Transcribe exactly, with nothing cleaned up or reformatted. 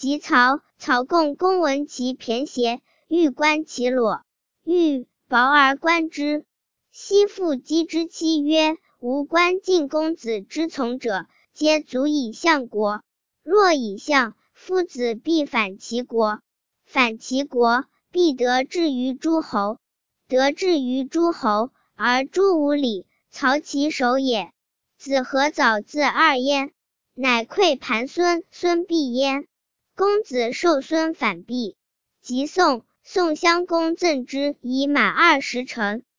及曹，曹共公闻其骈邪，欲观其裸，欲薄而观之。昔父姬之妻曰：吾观晋公子之从者，皆足以相国。若以相，夫子必反其国，反其国，必得志于诸侯，得志于诸侯，而诸无礼，曹其首也。子何早自二焉，乃馈盘孙，孙必焉。公子受孙反必。及宋，宋襄公赠之以马二十乘。